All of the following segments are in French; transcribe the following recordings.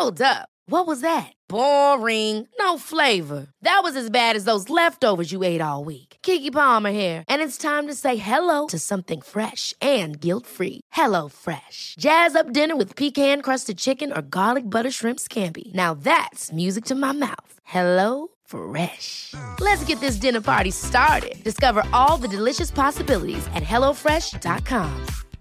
Hold up. What was that? Boring. No flavor. That was as bad as those leftovers you ate all week. Keke Palmer here. And it's time to say hello to something fresh and guilt-free. Hello Fresh. Jazz up dinner with pecan-crusted chicken or garlic butter shrimp scampi. Now that's music to my mouth. Hello Fresh. Let's get this dinner party started. Discover all the delicious possibilities at hellofresh.com.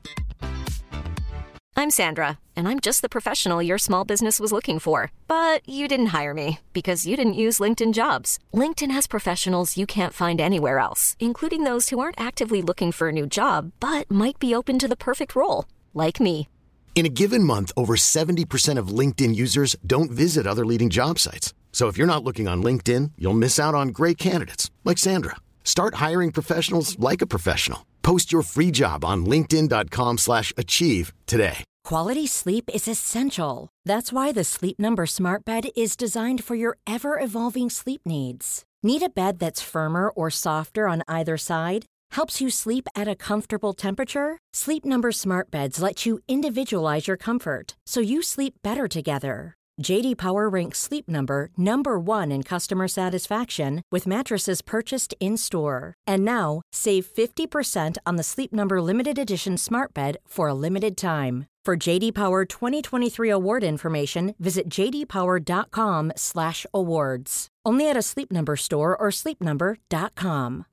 I'm Sandra, and I'm just the professional your small business was looking for. But you didn't hire me because you didn't use LinkedIn Jobs. LinkedIn has professionals you can't find anywhere else, including those who aren't actively looking for a new job, but might be open to the perfect role, like me. In a given month, over 70% of LinkedIn users don't visit other leading job sites. So if you're not looking on LinkedIn, you'll miss out on great candidates, like Sandra. Start hiring professionals like a professional. Post your free job on linkedin.com/achieve today. Quality sleep is essential. That's why the Sleep Number Smart Bed is designed for your ever-evolving sleep needs. Need a bed that's firmer or softer on either side? Helps you sleep at a comfortable temperature? Sleep Number Smart Beds let you individualize your comfort, so you sleep better together. J.D. Power ranks Sleep Number number 1 in customer satisfaction with mattresses purchased in-store. And now, save 50% on the Sleep Number Limited Edition Smart Bed for a limited time. For J.D. Power 2023 award information, visit jdpower.com/awards. Only at a Sleep Number store or sleepnumber.com.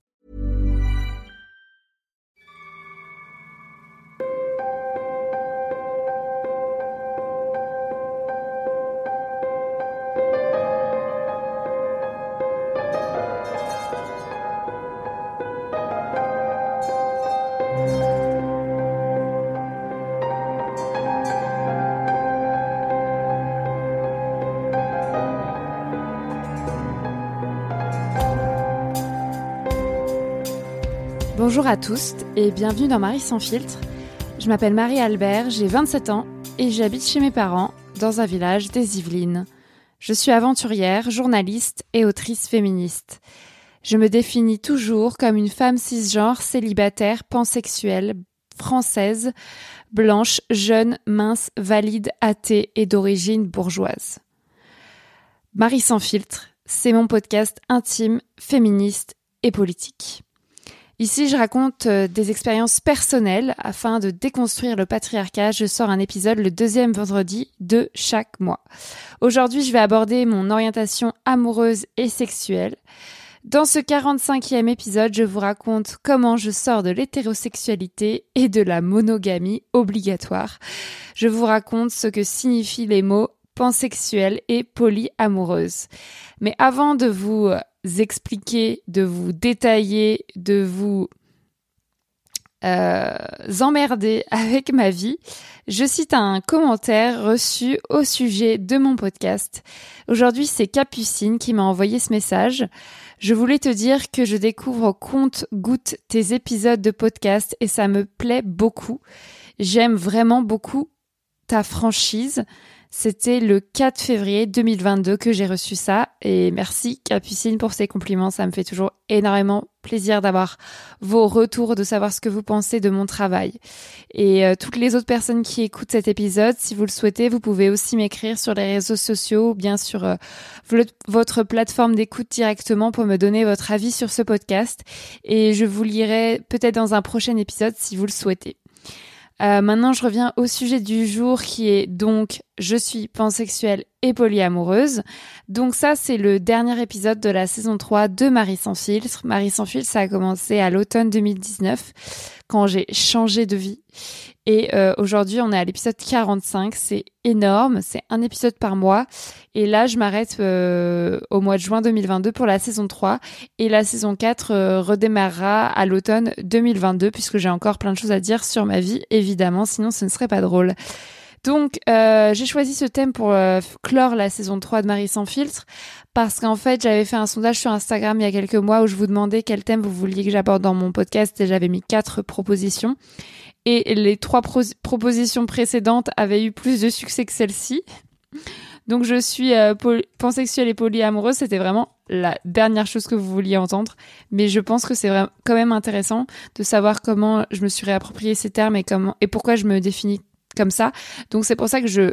Bonjour à tous et bienvenue dans Marie sans filtre. Je m'appelle Marie-Albert, j'ai 27 ans et j'habite chez mes parents dans un village des Yvelines. Je suis aventurière, journaliste et autrice féministe. Je me définis toujours comme une femme cisgenre, célibataire, pansexuelle, française, blanche, jeune, mince, valide, athée et d'origine bourgeoise. Marie sans filtre, c'est mon podcast intime, féministe et politique. Ici, je raconte des expériences personnelles afin de déconstruire le patriarcat. Je sors un épisode le 2e vendredi de chaque mois. Aujourd'hui, je vais aborder mon orientation amoureuse et sexuelle. Dans ce 45e épisode, je vous raconte comment je sors de l'hétérosexualité et de la monogamie obligatoire. Je vous raconte ce que signifient les mots pansexuelle et polyamoureuse. Mais avant de vous expliquer, de vous détailler, de vous emmerder avec ma vie, je cite un commentaire reçu au sujet de mon podcast. Aujourd'hui, c'est Capucine qui m'a envoyé ce message. Je voulais te dire que je découvre au compte-gouttes tes épisodes de podcast et ça me plaît beaucoup. J'aime vraiment beaucoup ta franchise. C'était le 4 février 2022 que j'ai reçu ça et merci Capucine pour ces compliments, ça me fait toujours énormément plaisir d'avoir vos retours, de savoir ce que vous pensez de mon travail. Et toutes les autres personnes qui écoutent cet épisode, si vous le souhaitez, vous pouvez aussi m'écrire sur les réseaux sociaux ou bien sur votre plateforme d'écoute directement pour me donner votre avis sur ce podcast et je vous lirai peut-être dans un prochain épisode si vous le souhaitez. Maintenant, je reviens au sujet du jour qui est donc « Je suis pansexuelle et polyamoureuse ». Donc ça, c'est le dernier épisode de la saison 3 de Marie sans filtre. Marie sans filtre, ça a commencé à l'automne 2019 quand j'ai changé de vie. Et aujourd'hui, on est à l'épisode 45. C'est énorme, c'est un épisode par mois. Et là, je m'arrête au mois de juin 2022 pour la saison 3. Et la saison 4 redémarrera à l'automne 2022 puisque j'ai encore plein de choses à dire sur ma vie, évidemment, sinon ce ne serait pas drôle. Donc, j'ai choisi ce thème pour clore la saison 3 de Marie sans filtre parce qu'en fait, j'avais fait un sondage sur Instagram il y a quelques mois où je vous demandais quel thème vous vouliez que j'aborde dans mon podcast et j'avais mis 4 propositions. Et les 3 propositions précédentes avaient eu plus de succès que celle-ci. Donc, je suis pansexuelle et polyamoureuse. C'était vraiment la dernière chose que vous vouliez entendre. Mais je pense que c'est vraiment quand même intéressant de savoir comment je me suis réapproprié ces termes et pourquoi je me définis comme ça. Donc, c'est pour ça que je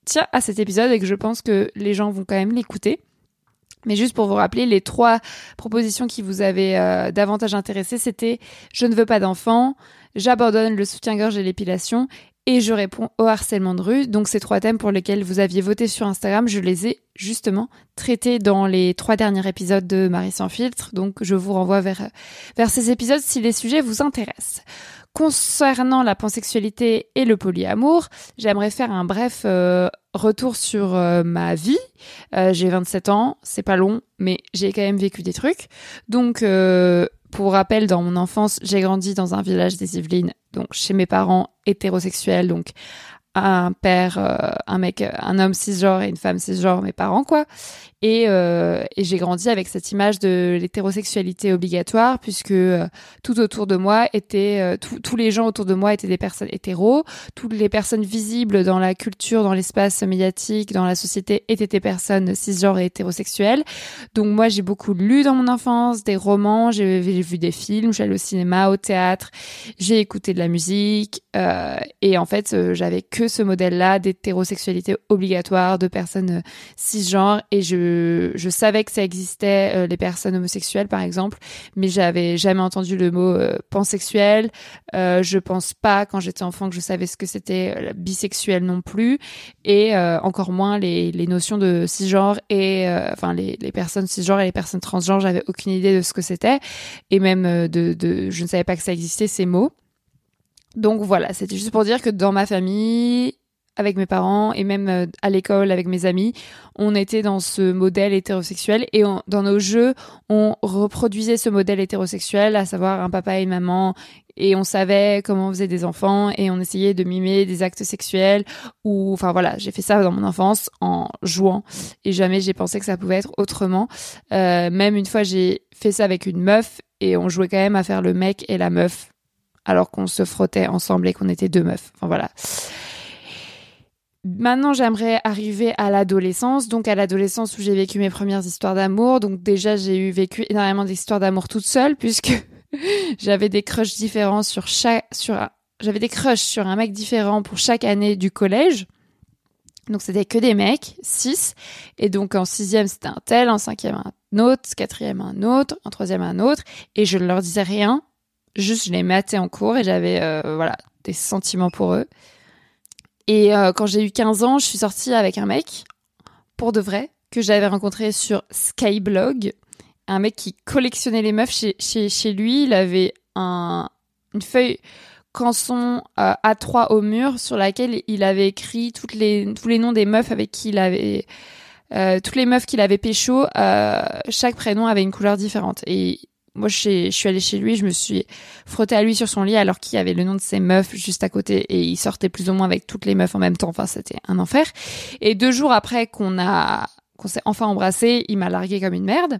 tiens à cet épisode et que je pense que les gens vont quand même l'écouter. Mais juste pour vous rappeler, les 3 propositions qui vous avaient davantage intéressé, c'était « Je ne veux pas d'enfants »,« J'abandonne le soutien-gorge et l'épilation » et « Je réponds au harcèlement de rue ». Donc ces 3 thèmes pour lesquels vous aviez voté sur Instagram, je les ai justement traités dans les 3 derniers épisodes de Marie sans filtre. Donc je vous renvoie vers ces épisodes si les sujets vous intéressent. Concernant la pansexualité et le polyamour, j'aimerais faire un bref retour sur ma vie. J'ai 27 ans, c'est pas long, mais j'ai quand même vécu des trucs. Donc, pour rappel, dans mon enfance, j'ai grandi dans un village des Yvelines, donc chez mes parents hétérosexuels, donc un père, un homme cisgenre et une femme cisgenre, mes parents, quoi. Et j'ai grandi avec cette image de l'hétérosexualité obligatoire, puisque tout autour de moi était, tous les gens autour de moi étaient des personnes hétéros, toutes les personnes visibles dans la culture, dans l'espace médiatique, dans la société étaient des personnes cisgenres et hétérosexuelles. Donc moi, j'ai beaucoup lu dans mon enfance, des romans, j'ai vu des films, j'allais au cinéma, au théâtre, j'ai écouté de la musique, et en fait, j'avais que ce modèle-là d'hétérosexualité obligatoire, de personnes cisgenres, et je savais que ça existait, les personnes homosexuelles par exemple, mais j'avais jamais entendu le mot pansexuel. Je pense pas quand j'étais enfant que je savais ce que c'était bisexuel non plus, et encore moins les notions de cisgenre et enfin les personnes cisgenres et les personnes transgenres, j'avais aucune idée de ce que c'était, et même je ne savais pas que ça existait ces mots. Donc voilà, c'était juste pour dire que dans ma famille, avec mes parents et même à l'école avec mes amis, on était dans ce modèle hétérosexuel, et dans nos jeux, on reproduisait ce modèle hétérosexuel, à savoir un papa et une maman, et on savait comment on faisait des enfants, et on essayait de mimer des actes sexuels, ou enfin voilà, j'ai fait ça dans mon enfance en jouant, et jamais j'ai pensé que ça pouvait être autrement. Même une fois, j'ai fait ça avec une meuf, et on jouait quand même à faire le mec et la meuf, alors qu'on se frottait ensemble et qu'on était 2 meufs. Enfin voilà. Maintenant, j'aimerais arriver à l'adolescence, donc à l'adolescence où j'ai vécu mes premières histoires d'amour. Donc déjà, j'ai vécu énormément d'histoires d'amour toute seule, puisque j'avais des crushs différents j'avais des crushs sur un mec différent pour chaque année du collège. Donc c'était que des mecs, 6. Et donc en 6e, c'était un tel, en 5e, un autre, 4e, un autre, en 3e, un autre. Et je ne leur disais rien. Juste, je les matais en cours et j'avais des sentiments pour eux. Et quand j'ai eu 15 ans, je suis sortie avec un mec, pour de vrai, que j'avais rencontré sur Skyblog. Un mec qui collectionnait les meufs. Chez lui, il avait une feuille canson A3 au mur sur laquelle il avait écrit tous les noms des meufs avec qui il avait... toutes les meufs qu'il avait pécho, chaque prénom avait une couleur différente. Et moi, je suis allée chez lui, je me suis frottée à lui sur son lit alors qu'il y avait le nom de ses meufs juste à côté, et il sortait plus ou moins avec toutes les meufs en même temps. Enfin, c'était un enfer. Et 2 jours après qu'on s'est enfin embrassé, il m'a larguée comme une merde.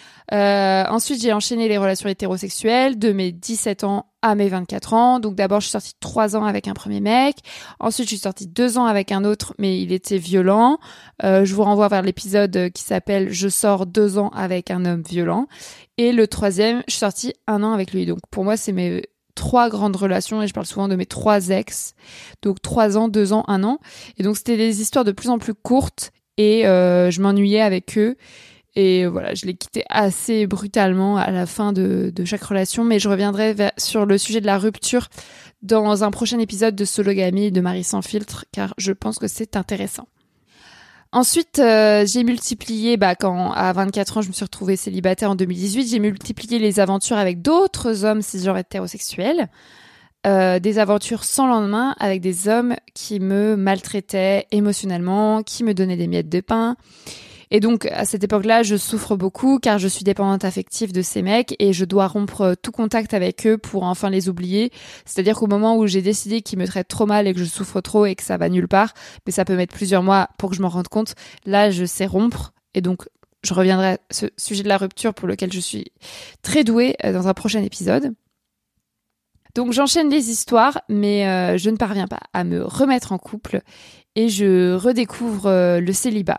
Ensuite, j'ai enchaîné les relations hétérosexuelles de mes 17 ans à mes 24 ans. Donc d'abord, je suis sortie 3 ans avec un premier mec. Ensuite, je suis sortie 2 ans avec un autre, mais il était violent. Je vous renvoie vers l'épisode qui s'appelle « Je sors 2 ans avec un homme violent ». Et le 3e, je suis sortie 1 an avec lui. Donc pour moi, c'est mes 3 grandes relations, et je parle souvent de mes 3 ex. Donc 3 ans, 2 ans, 1 an. Et donc c'était des histoires de plus en plus courtes, et je m'ennuyais avec eux. Et voilà, je l'ai quitté assez brutalement à la fin de chaque relation, mais je reviendrai sur le sujet de la rupture dans un prochain épisode de Sologamie de Marie sans filtre, car je pense que c'est intéressant. Ensuite, j'ai multiplié, quand à 24 ans, je me suis retrouvée célibataire en 2018, j'ai multiplié les aventures avec d'autres hommes cisgenres hétérosexuels, des aventures sans lendemain avec des hommes qui me maltraitaient émotionnellement, qui me donnaient des miettes de pain. Et donc, à cette époque-là, je souffre beaucoup car je suis dépendante affective de ces mecs, et je dois rompre tout contact avec eux pour enfin les oublier. C'est-à-dire qu'au moment où j'ai décidé qu'ils me traitent trop mal et que je souffre trop et que ça va nulle part, mais ça peut mettre plusieurs mois pour que je m'en rende compte, là, je sais rompre. Et donc, je reviendrai à ce sujet de la rupture pour lequel je suis très douée dans un prochain épisode. Donc, j'enchaîne les histoires, mais je ne parviens pas à me remettre en couple, et je redécouvre le célibat.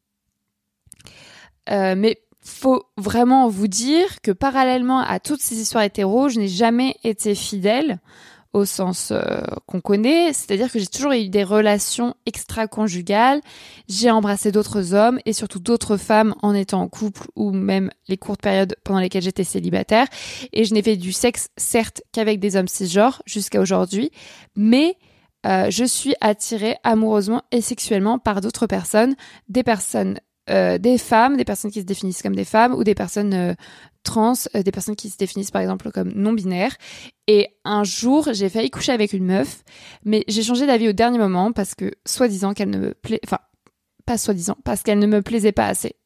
Mais faut vraiment vous dire que parallèlement à toutes ces histoires hétéros, je n'ai jamais été fidèle au sens qu'on connaît, c'est-à-dire que j'ai toujours eu des relations extra-conjugales, j'ai embrassé d'autres hommes et surtout d'autres femmes en étant en couple ou même les courtes périodes pendant lesquelles j'étais célibataire, et je n'ai fait du sexe certes qu'avec des hommes cisgenres jusqu'à aujourd'hui, mais je suis attirée amoureusement et sexuellement par d'autres personnes, des femmes, des personnes qui se définissent comme des femmes ou des personnes trans, des personnes qui se définissent par exemple comme non-binaires. Et un jour, j'ai failli coucher avec une meuf, mais j'ai changé d'avis au dernier moment parce que soi-disant qu'elle ne me parce qu'elle ne me plaisait pas assez.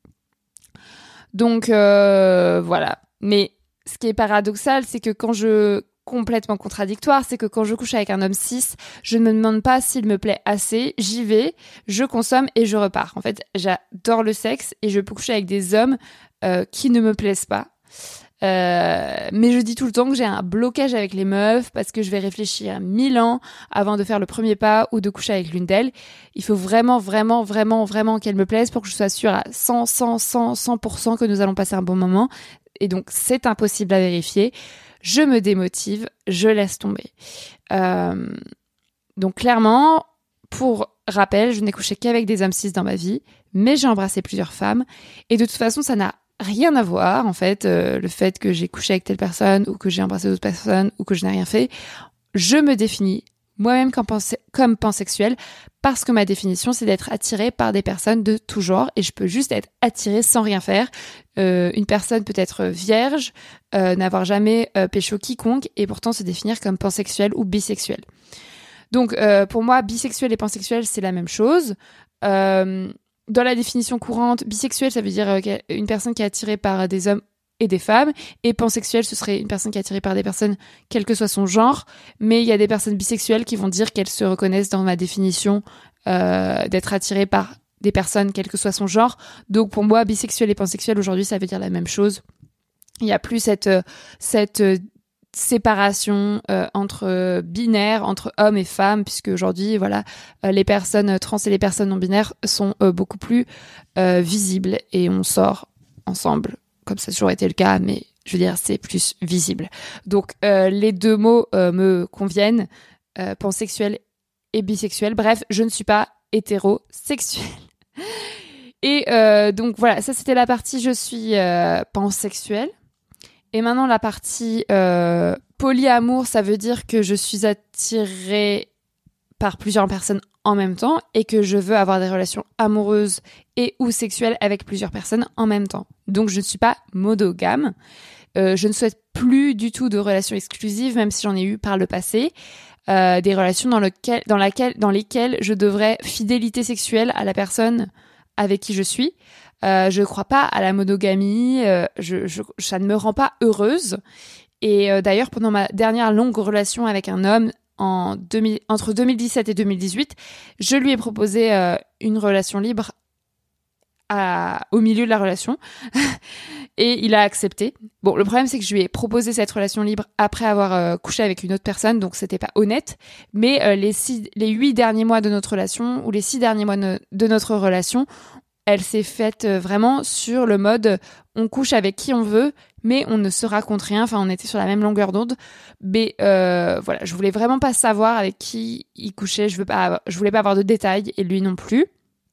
Donc voilà. Mais ce qui est paradoxal, c'est que complètement contradictoire, c'est que quand je couche avec un homme cis, je ne me demande pas s'il me plaît assez, j'y vais, je consomme et je repars. En fait, j'adore le sexe et je peux coucher avec des hommes qui ne me plaisent pas. Mais je dis tout le temps que j'ai un blocage avec les meufs parce que je vais réfléchir 1000 ans avant de faire le premier pas ou de coucher avec l'une d'elles. Il faut vraiment qu'elle me plaise pour que je sois sûre à 100% que nous allons passer un bon moment. Et donc, c'est impossible à vérifier. Je me démotive, je laisse tomber. Donc clairement, pour rappel, je n'ai couché qu'avec des hommes cis dans ma vie, mais j'ai embrassé plusieurs femmes. Et de toute façon, ça n'a rien à voir, en fait, le fait que j'ai couché avec telle personne ou que j'ai embrassé d'autres personnes ou que je n'ai rien fait. Je me définis moi-même comme pansexuelle parce que ma définition, c'est d'être attirée par des personnes de tout genre et je peux juste être attirée sans rien faire. Une personne peut être vierge, n'avoir jamais pécho quiconque et pourtant se définir comme pansexuelle ou bisexuelle. Donc, pour moi, bisexuel et pansexuel, c'est la même chose. Dans la définition courante, bisexuel, ça veut dire une personne qui est attirée par des hommes et des femmes, et pansexuelle, ce serait une personne qui est attirée par des personnes, quel que soit son genre, mais il y a des personnes bisexuelles qui vont dire qu'elles se reconnaissent dans ma définition d'être attirée par des personnes, quel que soit son genre. Donc pour moi, bisexuel et pansexuel, aujourd'hui, ça veut dire la même chose. Il n'y a plus cette séparation entre binaires, entre hommes et femmes, puisque aujourd'hui, voilà, les personnes trans et les personnes non binaires sont beaucoup plus visibles et on sort ensemble. Comme ça a toujours été le cas, mais je veux dire, c'est plus visible. Donc, les deux mots me conviennent, pansexuel et bisexuel. Bref, je ne suis pas hétérosexuelle. Et donc, voilà, ça c'était la partie je suis pansexuelle. Et maintenant, la partie polyamour, ça veut dire que je suis attirée par plusieurs personnes en même temps et que je veux avoir des relations amoureuses et ou sexuelles avec plusieurs personnes en même temps. Donc, je ne suis pas monogame. Je ne souhaite plus du tout de relations exclusives, même si j'en ai eu par le passé. Des relations dans lesquelles je devrais fidélité sexuelle à la personne avec qui je suis. Je ne crois pas à la monogamie. Ça ne me rend pas heureuse. Et d'ailleurs, pendant ma dernière longue relation avec un homme, entre 2017 et 2018, je lui ai proposé une relation libre au milieu de la relation et il a accepté. Bon, le problème c'est que je lui ai proposé cette relation libre après avoir couché avec une autre personne, donc c'était pas honnête, mais les 8 derniers mois de notre relation ou les 6 derniers mois de notre relation, elle s'est faite vraiment sur le mode on couche avec qui on veut, mais on ne se raconte rien. Enfin, on était sur la même longueur d'onde. Mais voilà, je voulais vraiment pas savoir avec qui il couchait. Je voulais pas avoir de détails et lui non plus.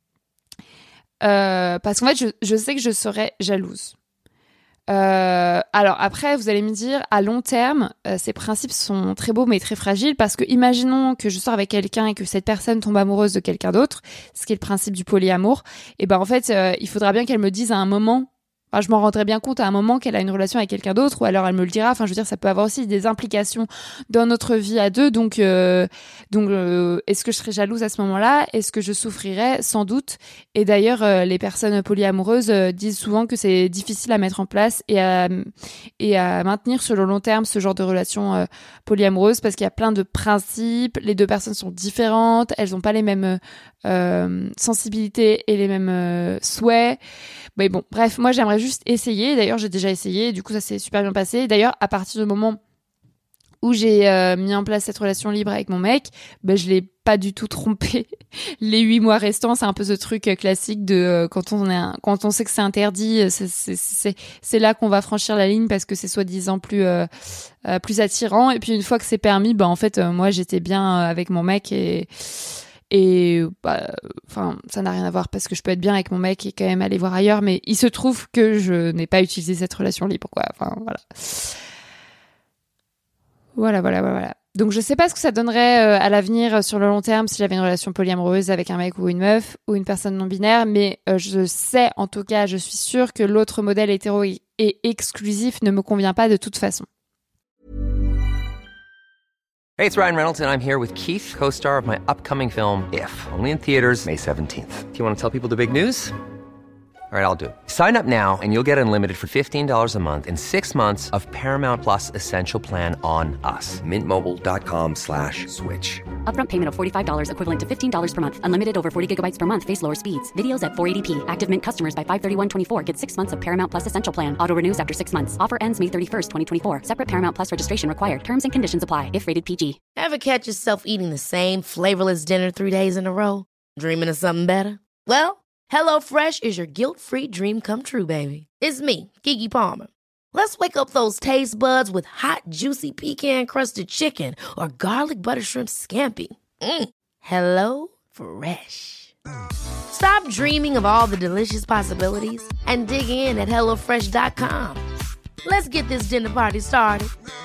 Parce qu'en fait, je sais que je serais jalouse. Alors après, vous allez me dire, à long terme, ces principes sont très beaux mais très fragiles parce que imaginons que je sors avec quelqu'un et que cette personne tombe amoureuse de quelqu'un d'autre, ce qui est le principe du polyamour, et ben en fait, il faudra bien qu'elle me dise à un moment, enfin, je m'en rendrai bien compte à un moment qu'elle a une relation avec quelqu'un d'autre ou alors elle me le dira. Enfin, je veux dire, ça peut avoir aussi des implications dans notre vie à deux. Donc, est-ce que je serais jalouse à ce moment-là? Est-ce que je souffrirais? Sans doute. Et d'ailleurs, les personnes polyamoureuses disent souvent que c'est difficile à mettre en place et à maintenir sur le long terme ce genre de relation polyamoureuses parce qu'il y a plein de principes. Les deux personnes sont différentes. Elles n'ont pas les mêmes sensibilités et les mêmes souhaits. Mais bon, bref, moi j'aimerais juste essayer. D'ailleurs, j'ai déjà essayé. Du coup, ça s'est super bien passé. D'ailleurs, à partir du moment où j'ai mis en place cette relation libre avec mon mec, je l'ai pas du tout trompé. Les 8 mois restants, c'est un peu ce truc classique de quand on sait que c'est interdit, c'est là qu'on va franchir la ligne parce que c'est soi-disant plus attirant. Et puis une fois que c'est permis, en fait, moi j'étais bien avec mon mec et ça n'a rien à voir parce que je peux être bien avec mon mec et quand même aller voir ailleurs, mais il se trouve que je n'ai pas utilisé cette relation libre, quoi. Enfin, voilà. Donc je sais pas ce que ça donnerait à l'avenir sur le long terme si j'avais une relation polyamoureuse avec un mec ou une meuf ou une personne non binaire, mais je sais, en tout cas, je suis sûre que l'autre modèle hétéro et exclusif ne me convient pas de toute façon. Hey, it's Ryan Reynolds, and I'm here with Keith, co-star of my upcoming film, If, only in theaters May 17th. Do you want to tell people the big news? All right, I'll do it. Sign up now and you'll get unlimited for $15 a month and 6 months of Paramount Plus Essential Plan on us. MintMobile.com/switch. Upfront payment of $45 equivalent to $15 per month. Unlimited over 40 gigabytes per month. Face lower speeds. Videos at 480p. Active Mint customers by 531.24 get 6 months of Paramount Plus Essential Plan. Auto renews after 6 months. Offer ends May 31st, 2024. Separate Paramount Plus registration required. Terms and conditions apply if rated PG. Ever catch yourself eating the same flavorless dinner 3 days in a row? Dreaming of something better? Well, HelloFresh is your guilt-free dream come true, baby. It's me, Keke Palmer. Let's wake up those taste buds with hot, juicy pecan-crusted chicken or garlic butter shrimp scampi. Hello Fresh. Stop dreaming of all the delicious possibilities and dig in at HelloFresh.com. Let's get this dinner party started.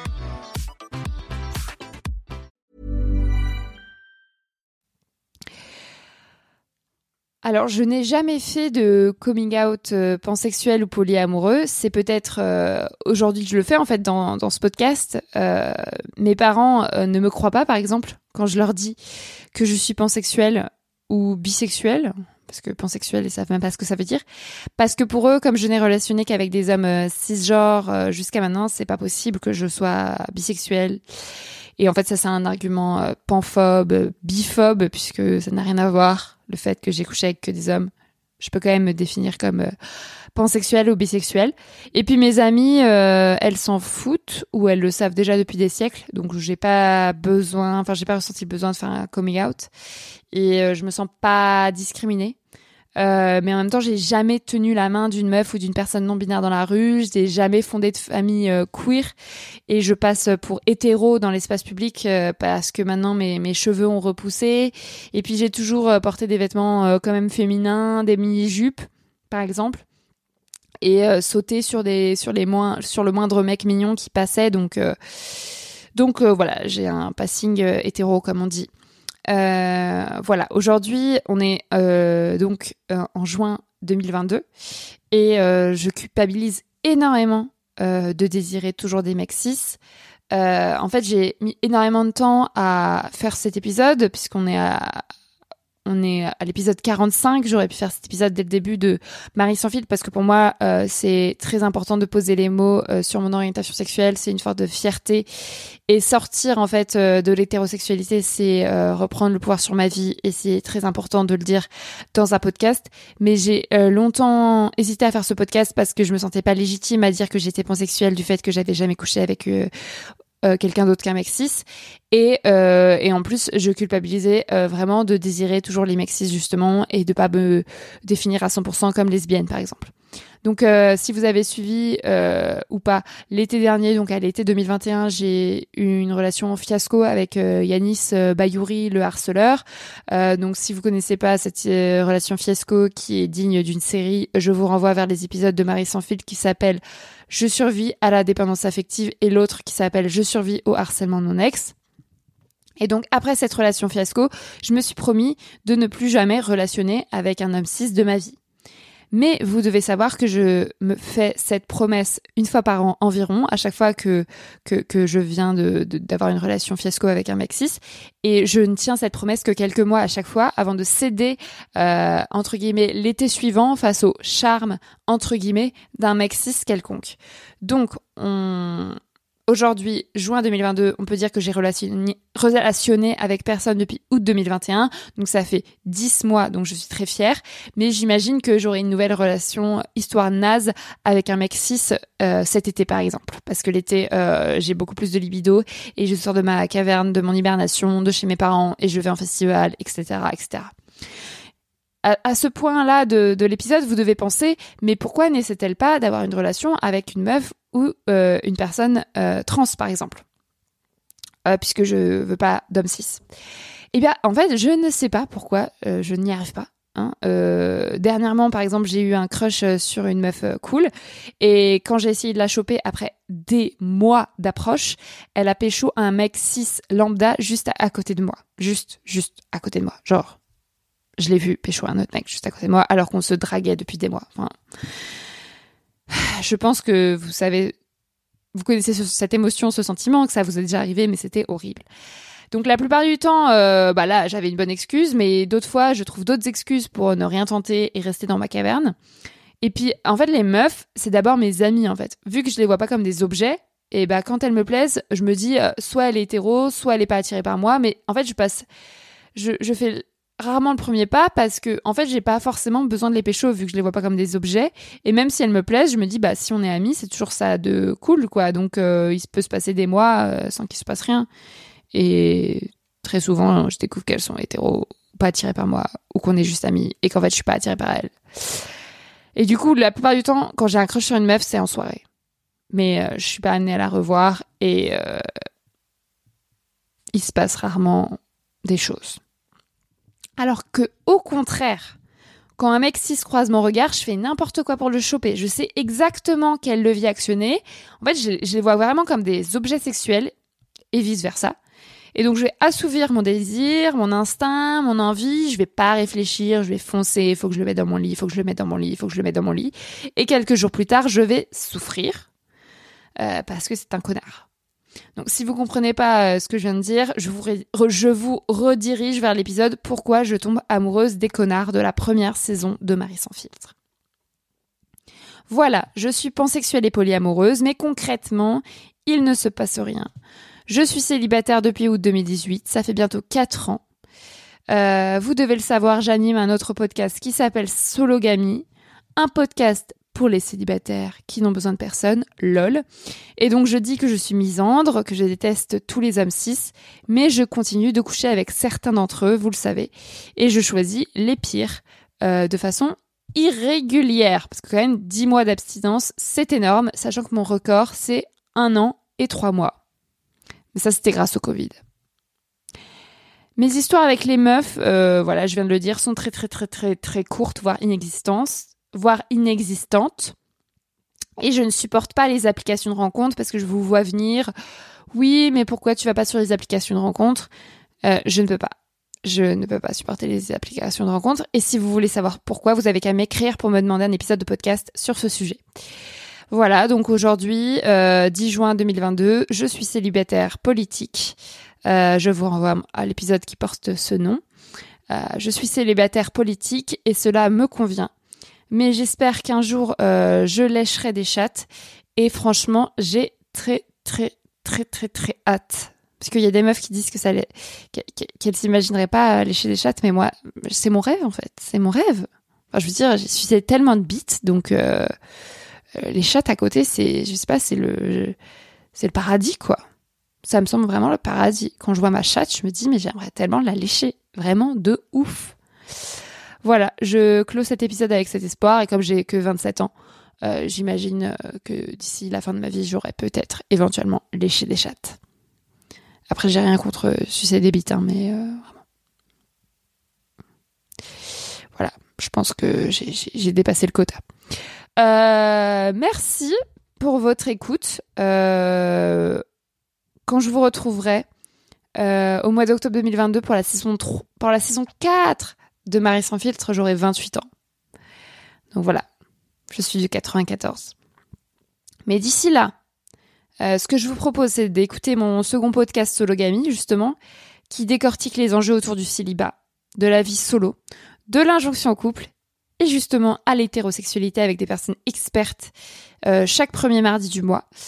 Alors, je n'ai jamais fait de coming out pansexuel ou polyamoureux. C'est peut-être aujourd'hui que je le fais, en fait, dans ce podcast. Mes parents ne me croient pas, par exemple, quand je leur dis que je suis pansexuelle ou bisexuelle. Parce que pansexuel, ils savent même pas ce que ça veut dire. Parce que pour eux, comme je n'ai relationné qu'avec des hommes cisgenres jusqu'à maintenant, c'est pas possible que je sois bisexuelle. Et en fait, ça, c'est un argument panphobe, biphobe, puisque ça n'a rien à voir. Le fait que j'ai couché avec que des hommes, je peux quand même me définir comme pansexuelle ou bisexuelle. Et puis mes amies, elles s'en foutent ou elles le savent déjà depuis des siècles. Donc j'ai pas ressenti le besoin de faire un coming out. Et je me sens pas discriminée. Mais en même temps, j'ai jamais tenu la main d'une meuf ou d'une personne non binaire dans la rue. J'ai jamais fondé de famille queer et je passe pour hétéro dans l'espace public parce que maintenant mes cheveux ont repoussé. Et puis j'ai toujours porté des vêtements quand même féminins, des mini-jupes par exemple, et sauté sur le moindre mec mignon qui passait. Donc voilà, j'ai un passing hétéro comme on dit. Voilà, aujourd'hui on est en juin 2022 et je culpabilise énormément de désirer toujours des mecs cis. En fait, j'ai mis énormément de temps à faire cet épisode puisqu'on est à l'épisode 45. J'aurais pu faire cet épisode dès le début de Marie sans filtre parce que pour moi, c'est très important de poser les mots sur mon orientation sexuelle. C'est une forme de fierté. Et sortir, en fait, de l'hétérosexualité, c'est reprendre le pouvoir sur ma vie. Et c'est très important de le dire dans un podcast. Mais j'ai longtemps hésité à faire ce podcast parce que je me sentais pas légitime à dire que j'étais pansexuelle du fait que j'avais jamais couché avec quelqu'un d'autre qu'un mec cis et en plus je culpabilisais vraiment de désirer toujours les mecs cis justement et de pas me définir à 100% comme lesbienne par exemple. Donc si vous avez suivi ou pas l'été dernier, donc à l'été 2021, j'ai eu une relation fiasco avec Yanis Bayouri, le harceleur. Donc si vous connaissez pas cette relation fiasco qui est digne d'une série, je vous renvoie vers les épisodes de Marie sans filtre qui s'appellent Je survis à la dépendance affective et l'autre qui s'appelle Je survis au harcèlement de mon ex. Et donc après cette relation fiasco, je me suis promis de ne plus jamais relationner avec un homme cis de ma vie. Mais vous devez savoir que je me fais cette promesse une fois par an environ, à chaque fois que je viens d'avoir une relation fiasco avec un mec cis. Et je ne tiens cette promesse que quelques mois à chaque fois avant de céder, entre guillemets, l'été suivant face au charme, entre guillemets, d'un mec cis quelconque. Donc, aujourd'hui, juin 2022, on peut dire que j'ai relationné avec personne depuis août 2021. Donc ça fait 10 mois, donc je suis très fière. Mais j'imagine que j'aurai une nouvelle relation histoire naze avec un mec cis cet été par exemple. Parce que l'été, j'ai beaucoup plus de libido et je sors de ma caverne, de mon hibernation, de chez mes parents et je vais en festival, etc. etc. À ce point-là de l'épisode, vous devez penser, mais pourquoi n'essaie-t-elle pas d'avoir une relation avec une meuf ou une personne trans, par exemple, puisque je veux pas d'homme cis. Eh bien, en fait, je ne sais pas pourquoi je n'y arrive pas. Dernièrement, par exemple, j'ai eu un crush sur une meuf cool, et quand j'ai essayé de la choper après des mois d'approche, elle a pécho un mec cis lambda juste à côté de moi. Juste à côté de moi. Genre, je l'ai vu pécho un autre mec juste à côté de moi, alors qu'on se draguait depuis des mois. Enfin, je pense que vous connaissez cette émotion, ce sentiment, que ça vous est déjà arrivé, mais c'était horrible. Donc la plupart du temps, là, j'avais une bonne excuse, mais d'autres fois, je trouve d'autres excuses pour ne rien tenter et rester dans ma caverne. Et puis, en fait, les meufs, c'est d'abord mes amies, en fait. Vu que je les vois pas comme des objets, et quand elles me plaisent, je me dis, soit elle est hétéro, soit elle est pas attirée par moi, mais en fait, je fais rarement le premier pas parce que en fait j'ai pas forcément besoin de les pécho vu que je les vois pas comme des objets, et même si elles me plaisent, je me dis si on est amis, c'est toujours ça de cool quoi, donc il peut se passer des mois sans qu'il se passe rien, et très souvent je découvre qu'elles sont hétéros, pas attirées par moi, ou qu'on est juste amis et qu'en fait je suis pas attirée par elles. Et du coup la plupart du temps quand j'ai un crush sur une meuf, c'est en soirée, mais je suis pas amenée à la revoir, et il se passe rarement des choses. Alors que, au contraire, quand un mec cis croise mon regard, je fais n'importe quoi pour le choper. Je sais exactement quel levier actionner. En fait, je les vois vraiment comme des objets sexuels et vice-versa. Et donc, je vais assouvir mon désir, mon instinct, mon envie. Je vais pas réfléchir, je vais foncer. Il faut que je le mette dans mon lit, il faut que je le mette dans mon lit, il faut que je le mette dans mon lit. Et quelques jours plus tard, je vais souffrir parce que c'est un connard. Donc, si vous comprenez pas ce que je viens de dire, je vous redirige vers l'épisode « Pourquoi je tombe amoureuse des connards » de la première saison de Marie sans filtre. Voilà, je suis pansexuelle et polyamoureuse, mais concrètement, il ne se passe rien. Je suis célibataire depuis août 2018, ça fait bientôt 4 ans. Vous devez le savoir, j'anime un autre podcast qui s'appelle Sologamie, un podcast pour les célibataires qui n'ont besoin de personne, lol. Et donc je dis que je suis misandre, que je déteste tous les hommes cis, mais je continue de coucher avec certains d'entre eux, vous le savez, et je choisis les pires de façon irrégulière, parce que quand même 10 mois d'abstinence, c'est énorme, sachant que mon record, c'est 1 an et 3 mois. Mais ça, c'était grâce au Covid. Mes histoires avec les meufs, je viens de le dire, sont très très très très très courtes, voire inexistantes. Et je ne supporte pas les applications de rencontres parce que je vous vois venir. Oui, mais pourquoi tu vas pas sur les applications de rencontres ? Je ne peux pas. Je ne peux pas supporter les applications de rencontres. Et si vous voulez savoir pourquoi, vous avez qu'à m'écrire pour me demander un épisode de podcast sur ce sujet. Voilà, donc aujourd'hui, 10 juin 2022, je suis célibataire politique. Je vous renvoie à l'épisode qui porte ce nom. Je suis célibataire politique et cela me convient. Mais j'espère qu'un jour, je lècherai des chattes. Et franchement, j'ai très, très, très, très, très hâte. Parce qu'il y a des meufs qui disent qu'elles s'imagineraient pas lécher des chattes. Mais moi, c'est mon rêve, en fait. C'est mon rêve. Enfin, je veux dire, j'ai sucé tellement de bites. Donc, les chattes à côté, c'est le paradis, quoi. Ça me semble vraiment le paradis. Quand je vois ma chatte, je me dis, mais j'aimerais tellement la lécher. Vraiment de ouf. Voilà, je close cet épisode avec cet espoir, et comme j'ai que 27 ans, j'imagine que d'ici la fin de ma vie, j'aurai peut-être éventuellement léché des chattes. Après, j'ai rien contre sucer des bites, mais vraiment. Voilà, je pense que j'ai dépassé le quota. Merci pour votre écoute. Quand je vous retrouverai au mois d'octobre 2022 pour la saison 4 de Marie sans filtre, j'aurai 28 ans. Donc voilà, je suis du 94. Mais d'ici là, ce que je vous propose, c'est d'écouter mon second podcast Sologamie, justement, qui décortique les enjeux autour du célibat, de la vie solo, de l'injonction au couple, et justement à l'hétérosexualité avec des personnes expertes chaque premier mardi du mois.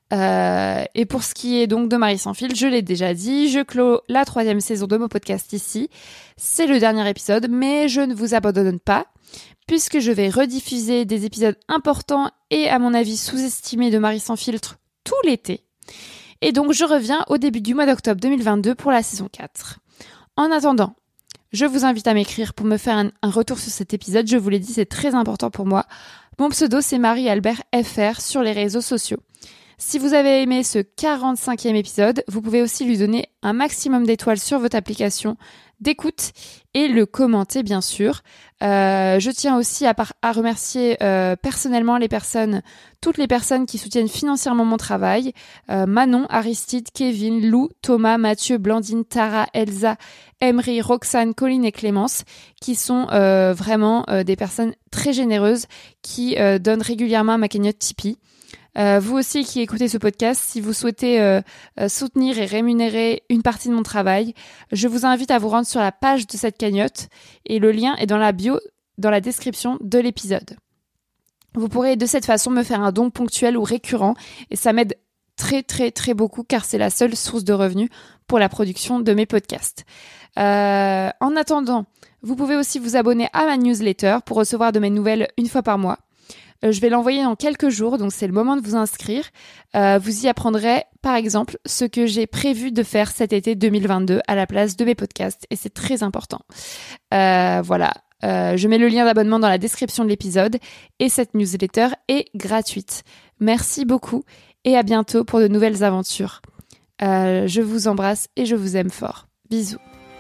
Et pour ce qui est donc de Marie sans fil, je l'ai déjà dit, je clôt la 3e saison de mon podcast ici. C'est le dernier épisode, mais je ne vous abandonne pas, puisque je vais rediffuser des épisodes importants et à mon avis sous-estimés de Marie sans filtre tout l'été. Et donc je reviens au début du mois d'octobre 2022 pour la saison 4. En attendant, je vous invite à m'écrire pour me faire un retour sur cet épisode. Je vous l'ai dit, c'est très important pour moi. Mon pseudo, c'est Marie-Albert FR sur les réseaux sociaux. Si vous avez aimé ce 45e épisode, vous pouvez aussi lui donner un maximum d'étoiles sur votre application d'écoute et le commenter, bien sûr. Je tiens aussi à remercier personnellement toutes les personnes qui soutiennent financièrement mon travail. Manon, Aristide, Kevin, Lou, Thomas, Mathieu, Blandine, Tara, Elsa, Emery, Roxane, Colline et Clémence, qui sont vraiment des personnes très généreuses qui donnent régulièrement à ma cagnotte Tipeee. Vous aussi qui écoutez ce podcast, si vous souhaitez soutenir et rémunérer une partie de mon travail, je vous invite à vous rendre sur la page de cette cagnotte et le lien est dans la bio, dans la description de l'épisode. Vous pourrez de cette façon me faire un don ponctuel ou récurrent et ça m'aide très très très beaucoup car c'est la seule source de revenus pour la production de mes podcasts. En attendant, vous pouvez aussi vous abonner à ma newsletter pour recevoir de mes nouvelles une fois par mois. Je vais l'envoyer dans quelques jours, donc c'est le moment de vous inscrire. Vous y apprendrez, par exemple, ce que j'ai prévu de faire cet été 2022 à la place de mes podcasts, et c'est très important. Voilà, je mets le lien d'abonnement dans la description de l'épisode, et cette newsletter est gratuite. Merci beaucoup, et à bientôt pour de nouvelles aventures. Je vous embrasse et je vous aime fort. Bisous.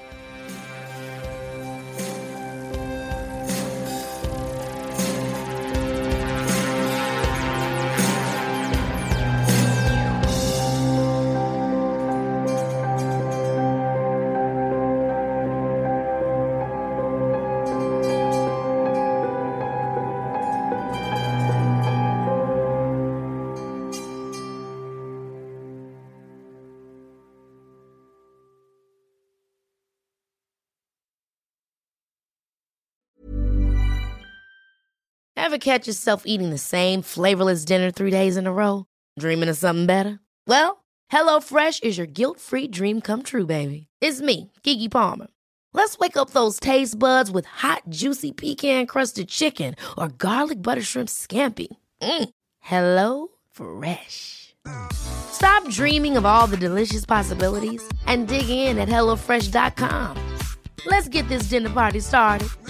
Ever catch yourself eating the same flavorless dinner 3 days in a row? Dreaming of something better? Well, HelloFresh is your guilt-free dream come true, baby. It's me, Keke Palmer. Let's wake up those taste buds with hot, juicy pecan-crusted chicken or garlic butter shrimp scampi. Hello Fresh. Stop dreaming of all the delicious possibilities and dig in at HelloFresh.com. Let's get this dinner party started.